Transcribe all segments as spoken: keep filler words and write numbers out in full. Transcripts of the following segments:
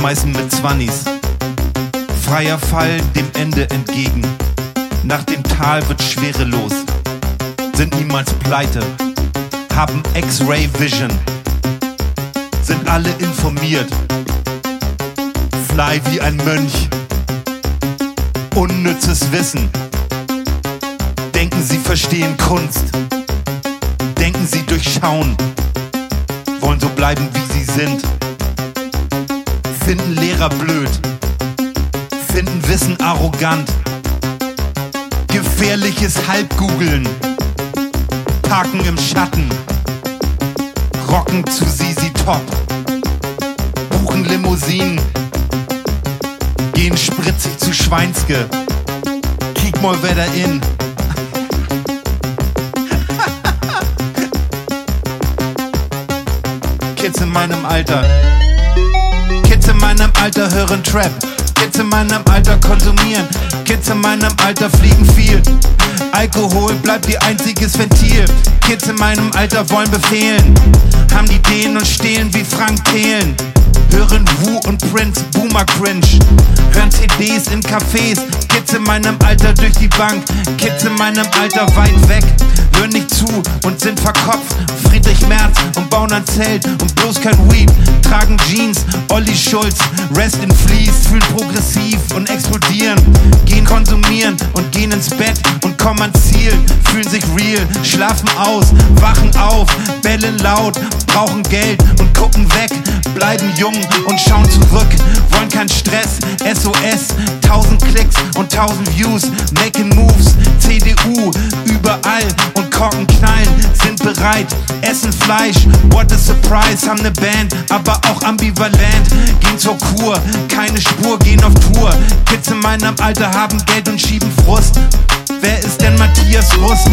schmeißen mit Zwannis. Freier Fall dem Ende entgegen. Nach dem Tal wird schwerelos. Sind niemals pleite. Haben X-Ray Vision. Sind alle informiert. Fly wie ein Mönch. Unnützes Wissen. Denken sie verstehen Kunst. Denken sie durchschauen. Wollen so bleiben wie sie sind. Finden Lehrer blöd. Finden Wissen arrogant. Gefährliches Halbgoogeln. Parken im Schatten. Rocken zu Sisi Top. Buchen Limousinen. Gehen spritzig zu Schweinske. Kiek mal wer da in. Kids in meinem Alter. Kids in meinem Alter hören Trap. Kids in meinem Alter konsumieren. Kids in meinem Alter fliegen viel. Alkohol bleibt ihr einziges Ventil. Kids in meinem Alter wollen befehlen. Haben Ideen und stehlen wie Frank Thelen. Hören Wu und Prince, Boomer Cringe. Hören C Ds in Cafés. Kids in meinem Alter durch die Bank. Kids in meinem Alter weit weg. Hören nicht zu und sind verkopft. Friedrich Merz und bauen ein Zelt und bloß kein Weed. Tragen Jeans, Olli Schulz, Rest in Fleece. Fühlen progressiv und explodieren. Gehen konsumieren und gehen ins Bett und kommen ans Ziel. Fühlen sich real, schlafen aus, wachen auf, bellen laut, brauchen Geld und gucken weg. Bleiben jung und schauen zurück, wollen keinen Stress. S O S, tausend Klicks und tausend Views. Making Moves, C D U, überall und Korken knallen, sind bereit, essen Fleisch. What a surprise, haben ne Band, aber auch ambivalent. Gehen zur Kur, keine Spur, gehen auf Tour. Kids in meinem Alter haben Geld und schieben Frust. Wer ist denn Matthias Rust?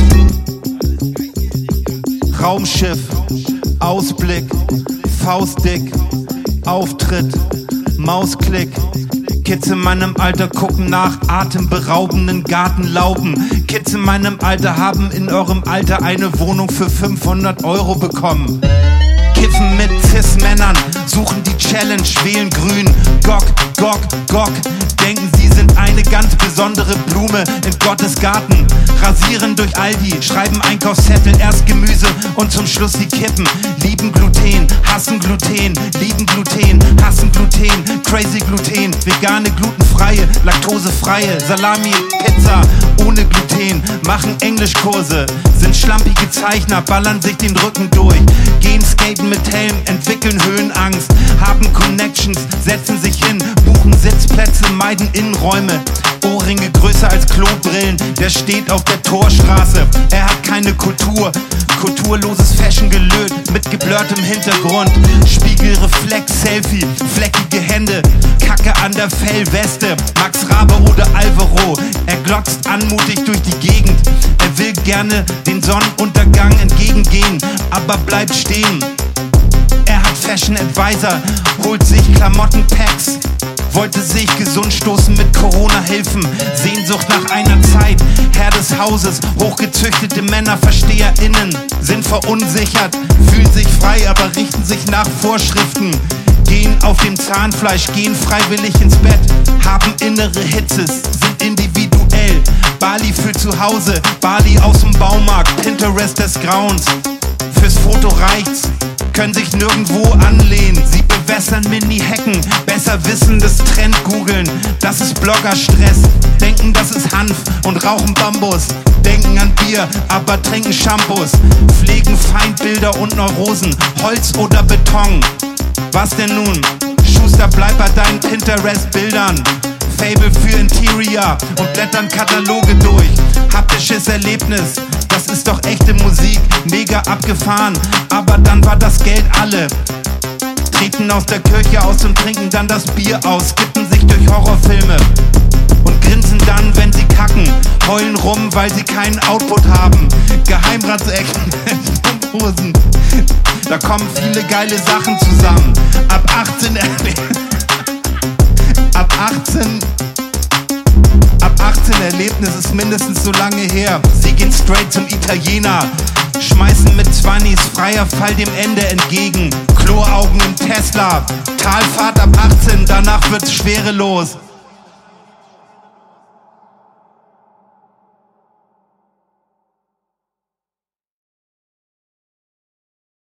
Raumschiff, Ausblick, Faustdick, Auftritt, Mausklick. Kids in meinem Alter gucken nach atemberaubenden Gartenlauben. Kids in meinem Alter haben in eurem Alter eine Wohnung für fünfhundert Euro bekommen. Kiffen mit Cis-Männern, suchen die Challenge, wählen grün. Gok, Gok, Gok, denken sie sind eine ganz besondere Blume in Gottes Garten. Rasieren durch Aldi, schreiben Einkaufszettel, erst Gemüse und zum Schluss die Kippen. Lieben Gluten, hassen Gluten, lieben Gluten, hassen Gluten, crazy Gluten, vegane, glutenfreie, laktosefreie, Salami, Pizza ohne Gluten, machen Englischkurse, sind schlampige Zeichner, ballern sich den Rücken durch, gehen skaten mit Helm, entwickeln Höhenangst, haben Connections, setzen sich hin, buchen Sitzplätze, meiden Innenräume. Ohrringe größer als Klobrillen, der steht auf der Torstraße. Er hat keine Kultur, kulturloses Fashion gelöt mit geblurrtem Hintergrund. Spiegelreflex, Selfie, fleckige Hände, Kacke an der Fellweste. Max Rabe oder Alvaro, er glotzt anmutig durch die Gegend. Er will gerne den Sonnenuntergang entgegengehen, aber bleibt stehen. Er hat Fashion Advisor, holt sich Klamottenpacks. Wollte sich gesund stoßen mit Corona-Hilfen. Sehnsucht nach einer Zeit, Herr des Hauses. Hochgezüchtete Männer, VersteherInnen sind verunsichert, fühlen sich frei, aber richten sich nach Vorschriften. Gehen auf dem Zahnfleisch, gehen freiwillig ins Bett, haben innere Hitzes, sind individuell. Bali für zu Hause, Bali aus dem Baumarkt, Pinterest des Grauens. Fürs Foto reicht's, können sich nirgendwo anlehnen. Sie bewässern Mini-Hecken, besser wissen das Trend googeln. Das ist Bloggerstress, denken das ist Hanf und rauchen Bambus. Denken an Bier, aber trinken Shampoos. Pflegen Feindbilder und Neurosen, Holz oder Beton. Was denn nun? Schuster, bleib bei deinen Pinterest-Bildern. Fable für Interior und blättern Kataloge durch. Haptisches Erlebnis, das ist doch echte Musik, mega abgefahren, aber dann war das Geld alle. Treten aus der Kirche aus und trinken dann das Bier aus, kippen sich durch Horrorfilme und grinsen dann, wenn sie kacken, heulen rum, weil sie keinen Output haben. Geheimratsecken, Hosen, da kommen viele geile Sachen zusammen. Ab achtzehn Ab achtzehn Ab achtzehn Erlebnis ist mindestens so lange her. Sie gehen straight zum Italiener, schmeißen mit Zwannis, freier Fall dem Ende entgegen. Kloaugen im Tesla, Talfahrt ab achtzehn, danach wird's schwerelos.